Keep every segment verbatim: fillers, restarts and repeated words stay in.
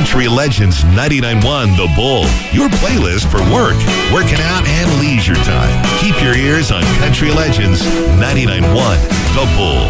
Country Legends ninety-nine point one The Bull, your playlist for work, working out, and leisure time. Keep your ears on Country Legends ninety-nine point one The Bull.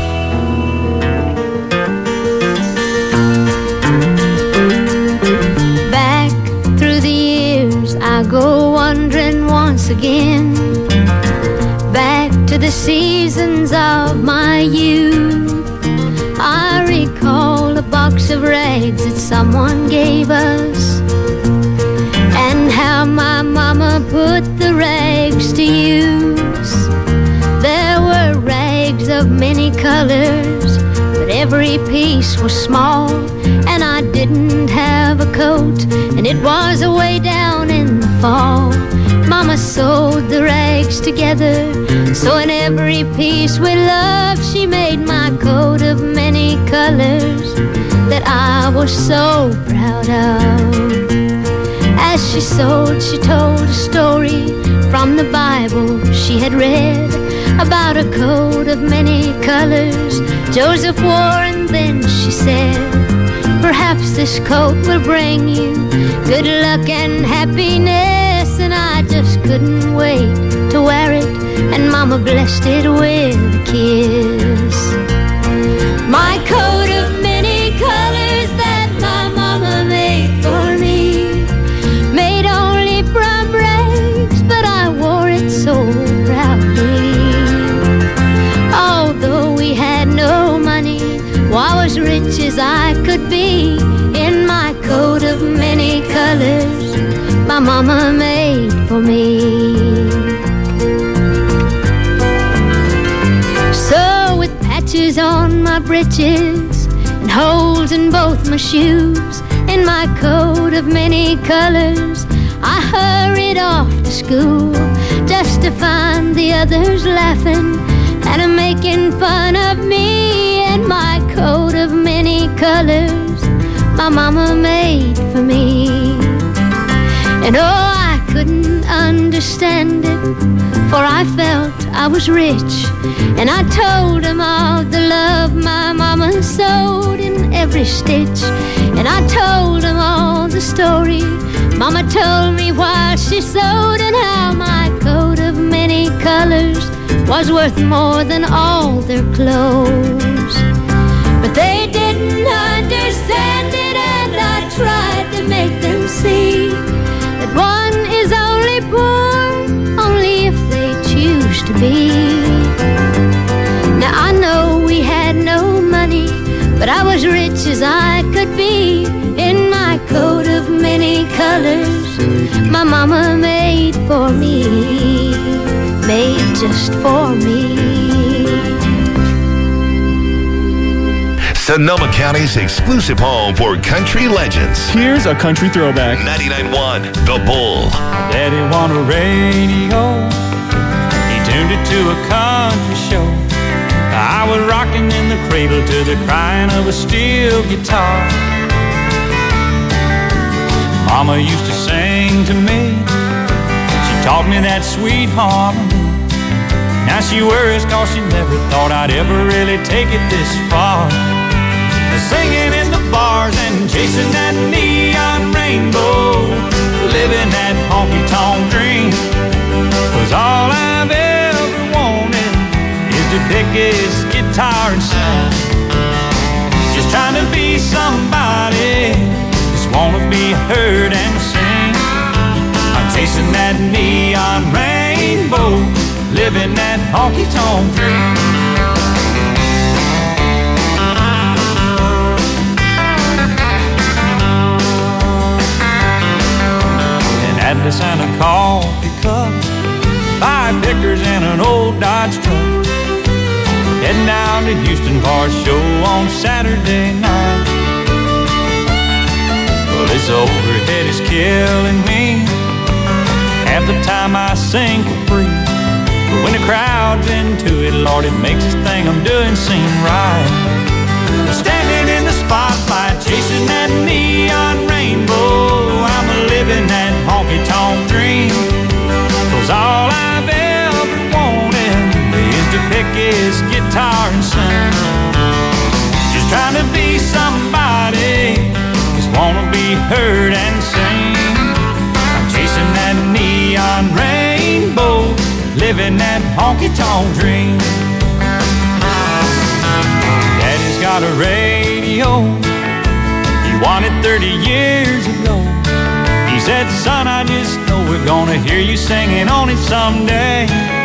Back through the years, I go wandering once again, back to the seasons of my youth. I recall a box of rags that someone gave us, and how my mama put the rags to use. There were rags of many colors, but every piece was small, and I didn't have a coat, and it was away down in the fall. Mama sewed the rags together, so in every piece with love she made my coat of many colors that I was so proud of. As she sewed, she told a story from the Bible she had read about a coat of many colors Joseph wore, and then she said, perhaps this coat will bring you good luck and happiness. And I just couldn't wait to wear it, and Mama blessed it with a kiss. My coat of many colors that my mama made for me, made only from rags, but I wore it so proudly. Although we had no money, well, I was rich as I could be in my coat of many colors my mama made for me. So with patches on my breeches and holes in both my shoes, in my coat of many colors I hurried off to school, just to find the others laughing and a making fun of me in my coat of many colors my mama made for me. And oh, I couldn't understand it, for I felt I was rich, and I told them all the love my mama sewed in every stitch. And I told them all the story Mama told me while she sewed, and how my coat of many colors was worth more than all their clothes. But they didn't understand it, and I tried to make them see that one is only poor only if they choose to be. Now I know we had no money, but I was rich as I could be in my coat of many colors my mama made for me, made just for me. Sonoma County's exclusive home for country legends. Here's a country throwback. ninety-nine point one The Bull. Daddy won a radio. He tuned it to a country show. I was rocking in the cradle to the crying of a steel guitar. Mama used to sing to me. She taught me that sweet harmony. Now she worries cause she never thought I'd ever really take it this far. Singing in the bars and chasing that neon rainbow, living that honky-tonk dream was all I've ever wanted, is to pick his guitar and sing. Just trying to be somebody, just wanna be heard and sing. I'm chasing that neon rainbow, living that honky-tonk dream. Atlas and a coffee cup, five pickers and an old Dodge truck, heading down to Houston for a show on Saturday night. Well, this overhead is killing me. Half the time I sing for free, but when the crowd's into it, Lord, it makes this thing I'm doing seem right. Standing in the spotlight, chasing that neon rainbow, I'm living that honky-tonk dream. Cause all I've ever wanted is to pick his guitar and sing. Just trying to be somebody, just wanna be heard and seen. I'm chasing that neon rainbow, living that honky-tonk dream. Daddy's got a radio, he won it thirty years ago. He said, son, I just know we're gonna hear you singing on it someday.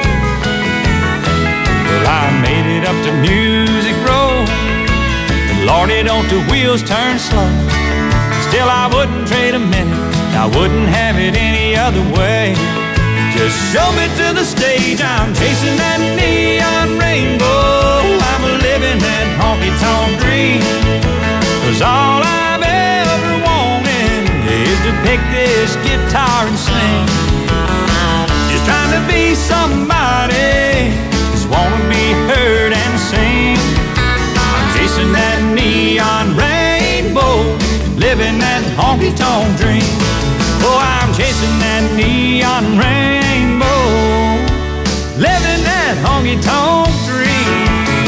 Well, I made it up to Music Row, but Lordy, don't the wheels turn slow. Still, I wouldn't trade a minute, I wouldn't have it any other way. Just show me to the stage, I'm chasing that neon rainbow. I'm living that honky-tonk dream. 'Cause all I've ever wanted is to pick this guitar and sing. Just trying to be somebody, just wanna be heard and seen. I'm chasing that neon rainbow, living that honky-tonk dream. Oh, I'm chasing that neon rainbow, living that honky-tonk dream.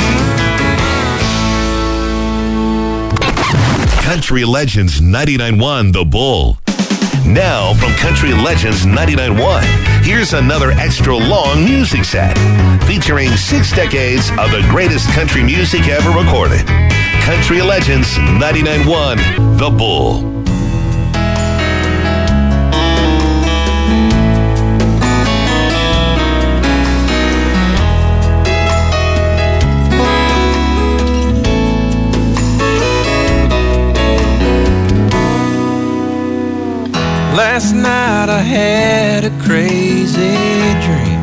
Country Legends ninety-nine point one The Bull. Now from Country Legends ninety-nine point one, here's another extra long music set featuring six decades of the greatest country music ever recorded. Country Legends ninety-nine point one The Bull. Last night I had a crazy dream.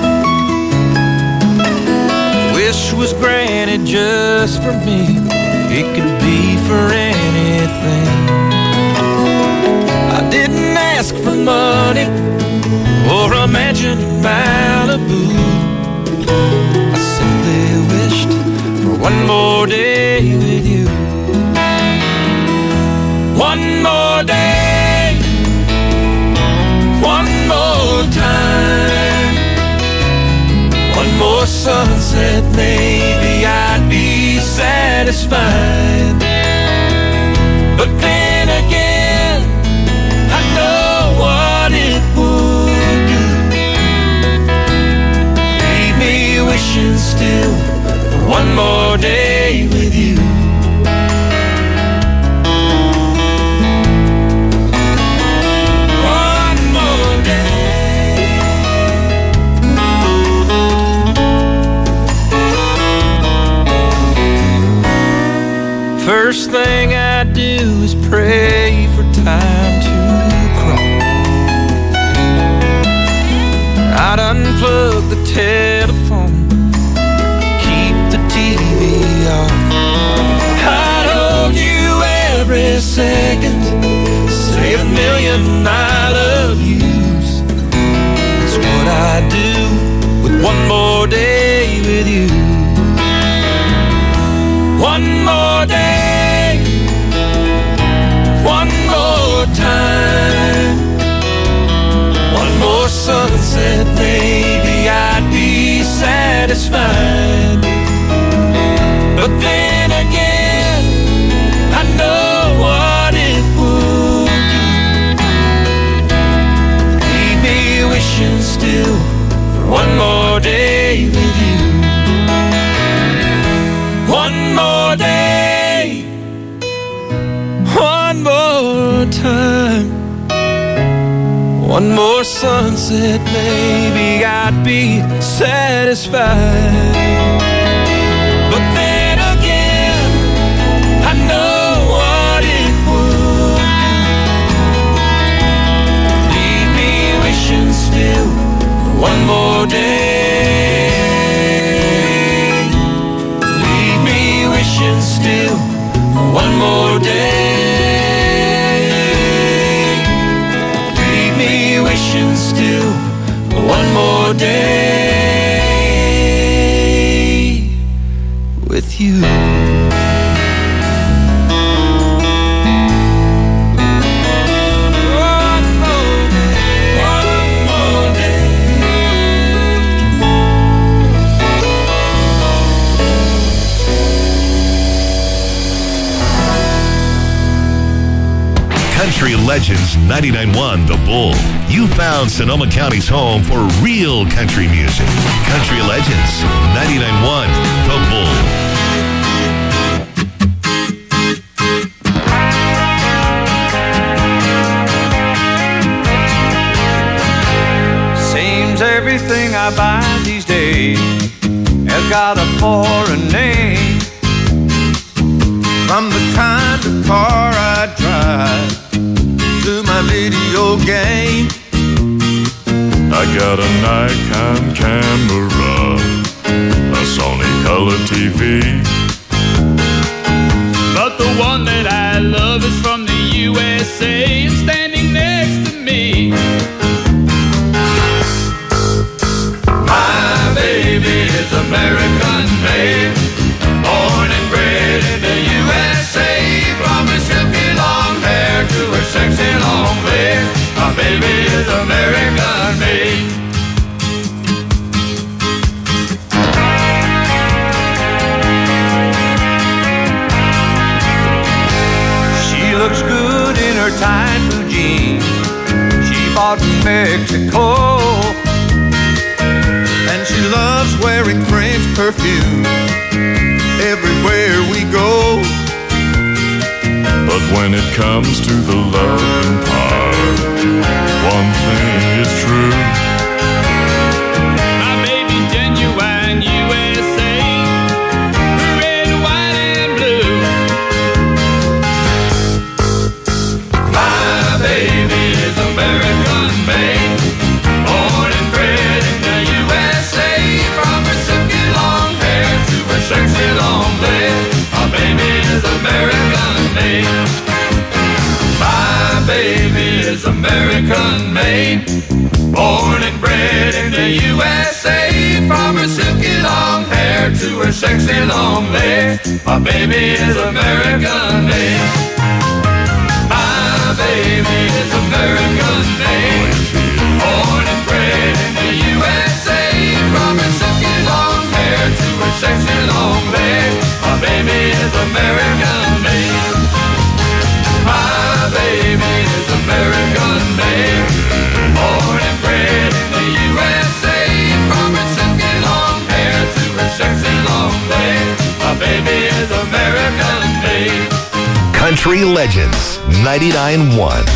Wish was granted just for me. It could be for anything. I didn't ask for money or a mansion in Malibu. I simply wished for one more day with you. One more day, one more time, one more sunset, maybe I'd be satisfied. But then again, I know what it would do. Leave me wishing still for one more day with you. First thing I do is pray for time to crawl. I'd unplug the telephone, keep the T V off. I'd hold you every second, say a million I love yous. That's what I do with one more day with you. One more day, one more time, one more sunset, maybe I'd be satisfied. But then again, I know what it would do. Leave me wishing still for one more day with you. One more day, one more time, one more sunset, maybe I'd be satisfied. But then again, I know what it would do. Leave me wishing still for one more day. Still one more day. Leave me wishing still one more day with you. Country Legends ninety-nine point one The Bull. You found Sonoma County's home for real country music. Country Legends ninety-nine point one The Bull. Seems everything I buy these days has got a foreign name. From the kind of car I drive to my video game. I got a Nikon camera, a Sony color T V. But the one that I love is from the U S A and standing next to me. My baby is American made, born and bred in the U S A. From her silky long hair to her sexy long legs, my baby is American made. She looks good in her tight blue jeans she bought in Mexico. And she loves wearing French perfume everywhere we go. But when it comes to the loving part, one thing is true. My baby's genuine U S A, red, white, and blue. My baby is American made, born and bred in the U S A. From her silky long hair to her sexy long legs, my baby is American made. My baby is American made, born and bred in the U S A. From her silky long hair to her sexy long legs, my baby is American made. My baby is American made, born and bred in the U S A. From her silky long hair to her sexy long legs, my baby is American made. My baby is American made, born and bred in the U S A. From her silky long hair to her sexy long legs, my baby is American made. Country Legends ninety-nine point one.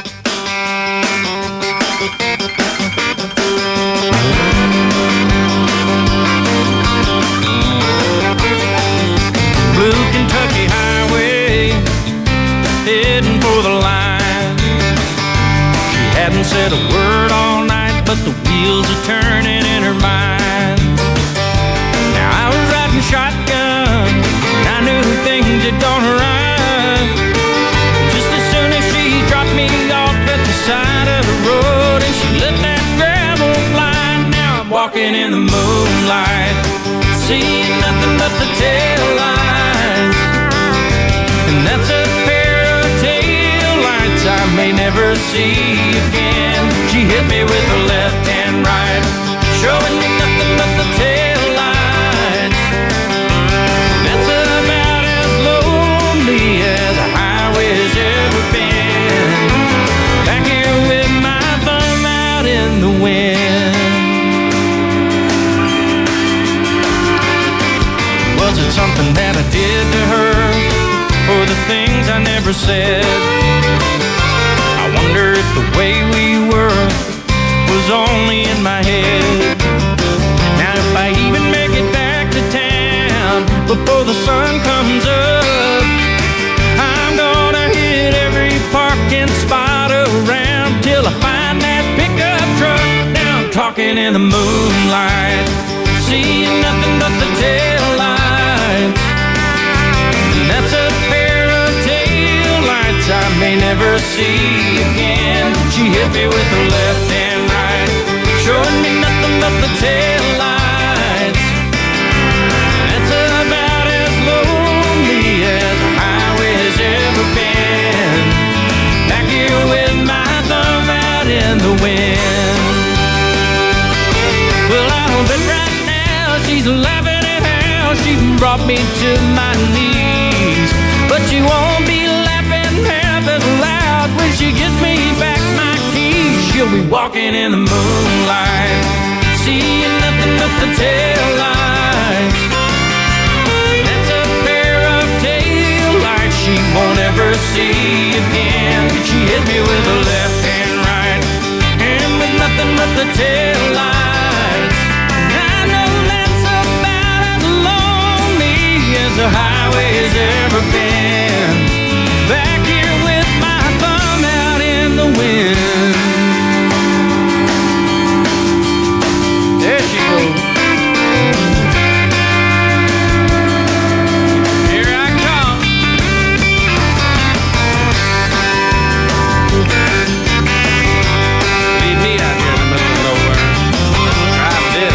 Blue Kentucky Highway, heading for the line. She hadn't said a word all night, but the wheels are turning in her mind. Now I was riding shotgun, and I knew things had gone right. Just as soon as she dropped me off at the side of the road, and she let that gravel fly. Now I'm walking in the moonlight, seeing nothing but the tail lights. And that's a pair of tail lights I may never see again. She hit me with her left and right, showing me nothing but the tail lights. That's about as lonely as a highway's ever been. Back here with my thumb out in the wind. Was it something that I did to her, or the things I never said? I wonder if the way we were was only in my head. Now if I even make it back to town before the sun comes up, I'm gonna hit every parking spot around till I find that pickup truck. Now I'm talking in the moonlight, seeing nothing but the tail lights. And that's a pair of tail lights I may never see again. She hit me with her left and right, showing me nothing but the tail lights. That's about as lonely as a highway's ever been. Back here with my thumb out in the wind. Well, I don't bet right now she's laughing at how she brought me to my knees. But she won't be laughing half as loud But when she gives me back my keys, she'll be walking in the moonlight, seeing nothing but the tail lights. That's a pair of tail lights she won't ever see again. She hit me with a left and right, and with nothing but the tail lights. And I know that's about as lonely as the highway has ever been. Back here with my thumb out in the wind. There she goes. Here I come. Leave me out here in the middle of nowhere. Try this.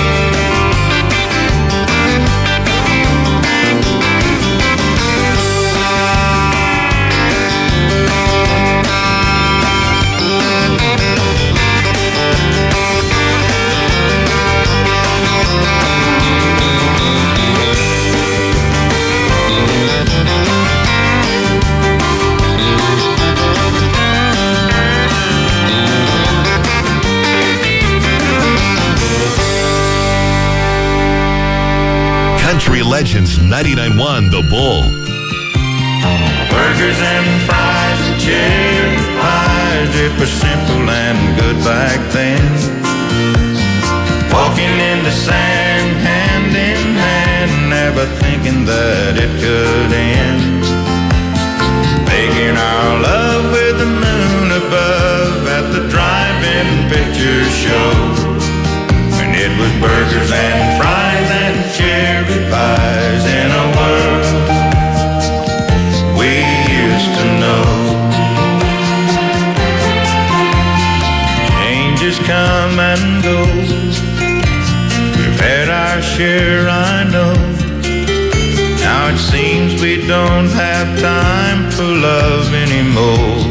Country Legends ninety-nine point one The Bull. Burgers and fries and cherry pies, it was simple and good back then. Walking in the sand, hand in hand, never thinking that it could end. Making our love with the moon above at the drive-in picture show. And it was burgers and fries and cherry pies in a world we used to know. Changes come and go. We've had our share, I know. Now it seems we don't have time for love anymore.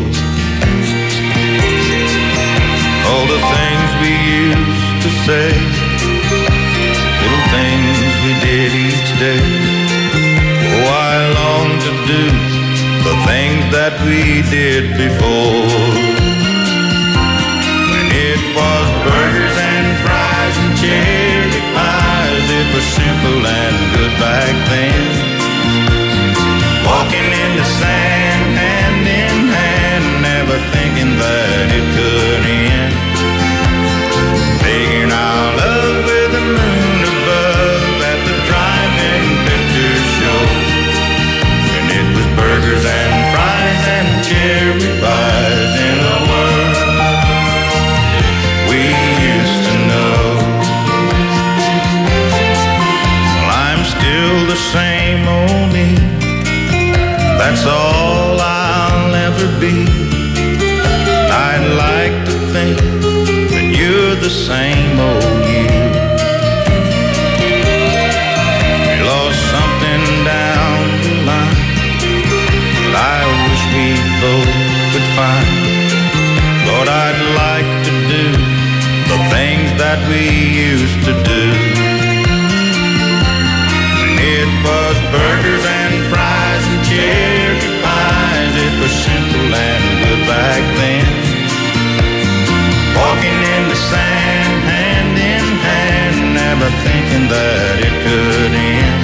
All the things we used to say, little things we did each day. Oh, I long to do the things that we did before. When it was burgers and fries and cherry pies, it was simple and good back then. Walking in the sand, hand in hand, never thinking that it could end. Making our love with the moon above at the drive-in picture show. And it was burgers and fries and cherry pies in a world we used to know. Well, I'm still the same old me. That's all I'll ever be. I'd like to think that you're the same old you. We lost something down the line that I wish we both could find. Lord, I'd like to do the things that we used to do. When it was burgers and fries and cherry pies, it was simple and good back then. Walking in the sand, hand in hand, never thinking that it could end.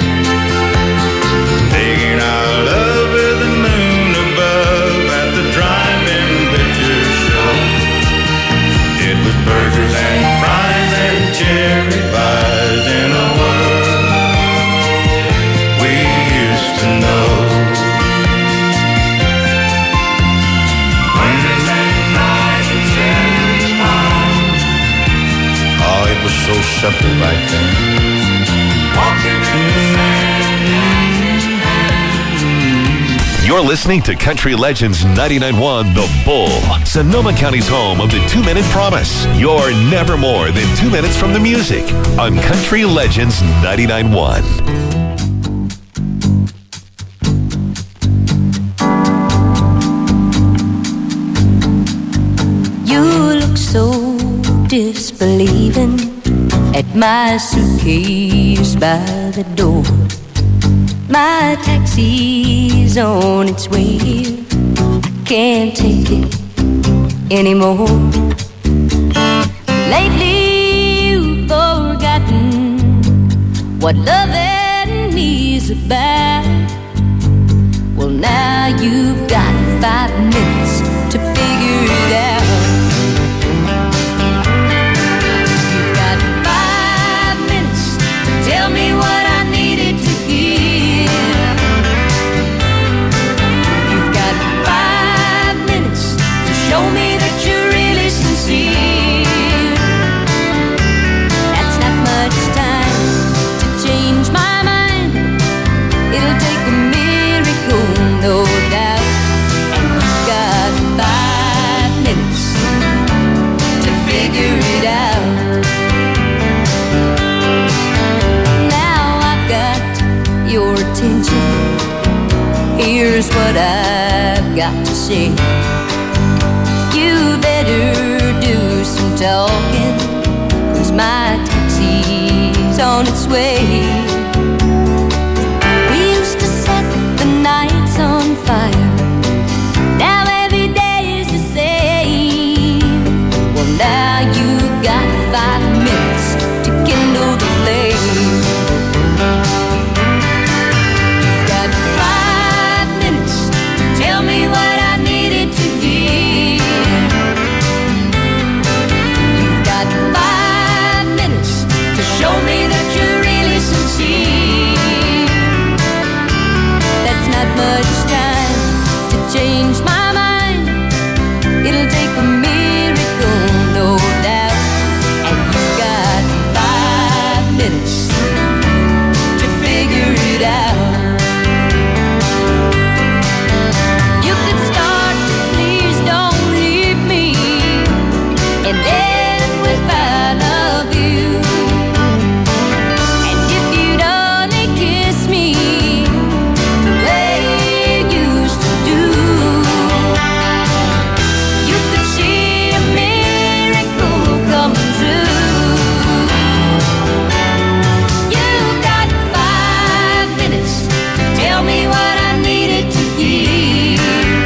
Taking our love with the moon above at the drive-in picture show. It was burgers and fries and cherry pies in a world we used to know. It was so simple back then. Walking in the sand. You're listening to Country Legends ninety-nine point one The Bull, Sonoma County's home of the two-minute promise. You're never more than two minutes from the music on Country Legends ninety-nine point one. You look so disbelieving at my suitcase by the door. My taxi's on its way here. I can't take it anymore. Lately you've forgotten what loving is about. Well, now you've got five minutes to figure it out. You've got five minutes to tell me what I needed to hear. You've got five minutes to show me that you're really sincere. That's not much time to change my mind. It'll take a miracle, no doubt. And you've got five minutes to figure it out. Now I've got your attention. Here's what I've got to say. You better do some talking, 'cause my taxi's on its way. We used to set the nights on fire. Now every day is the same. Well, now you've got five minutes to kindle the flame. You've got five minutes to tell me what I needed to hear. You've got five minutes to show me that you're really sincere. That's not much time to change my mind. It'll take a miracle, no doubt. And you've got five minutes to figure it out. You could start, please don't leave me, and end with I love you. And if you'd only kiss me the way you used to do, you could see a miracle coming true. You've got five minutes to tell me what I needed to hear.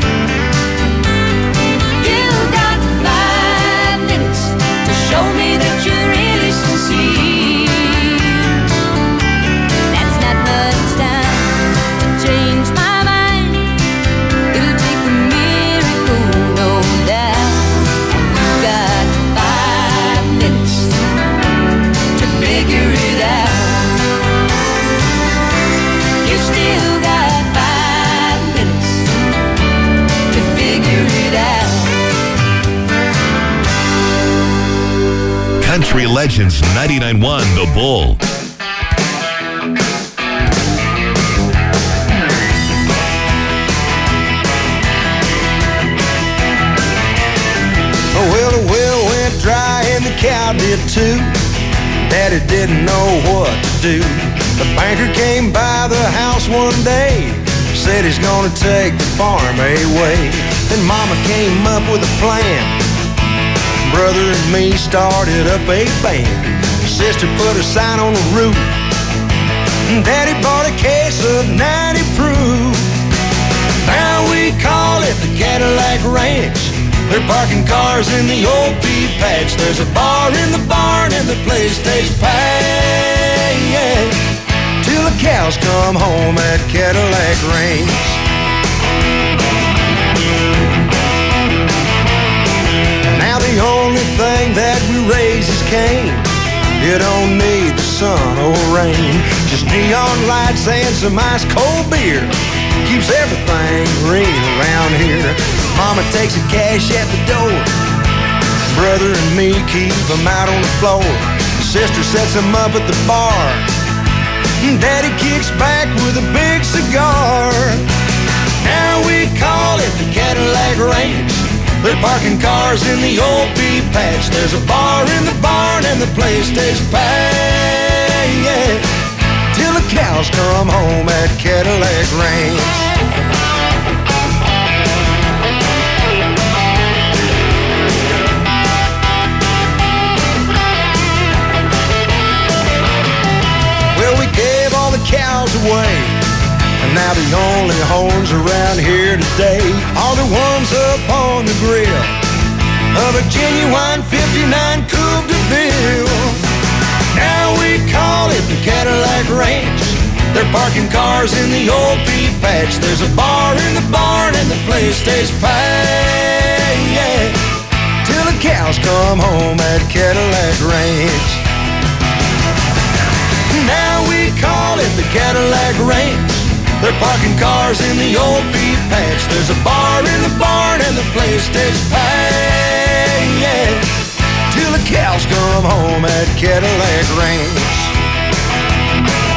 You've got five minutes to show me that you're really sincere. That's not much time to change my mind. It'll take a miracle, no doubt. And you've got five minutes to figure it out. You still got five minutes to figure it out. Country Legends ninety-nine point one The Bull. Well, the well went dry and the cow did too. Daddy didn't know what to do. The banker came by the house one day, said he's gonna take the farm away. Then Mama came up with a plan. Brother and me started up a band. Sister put a sign on the roof. Daddy bought a case of ninety proof. Now we call it the Cadillac Ranch. They're parking cars in the old pea patch. There's a bar in the barn and the place stays packed till the cows come home at Cadillac Ranch. Now the only thing that we raise is cane. You don't need the sun or rain, just neon lights and some ice cold beer keeps everything green around here. Mama takes the cash at the door. Brother and me keep them out on the floor. Sister sets them up at the bar. Daddy kicks back with a big cigar. Now we call it the Cadillac Ranch. They're parking cars in the old pea patch. There's a bar in the barn and the place stays packed till the cows come home at Cadillac Ranch. Well, we gave all the cows away, and now the only horns around here today are the ones up on the grill. of a genuine fifty-nine Coupe de Ville. Now we call it the Cadillac Ranch. They're parking cars in the old pea patch. There's a bar in the barn and the place stays packed, yeah, till the cows come home at Cadillac Ranch. Now we call it the Cadillac Ranch. They're parking cars in the old pea patch. There's a bar in the barn and the place stays packed, yeah, till the cows come home at Cadillac Ranch.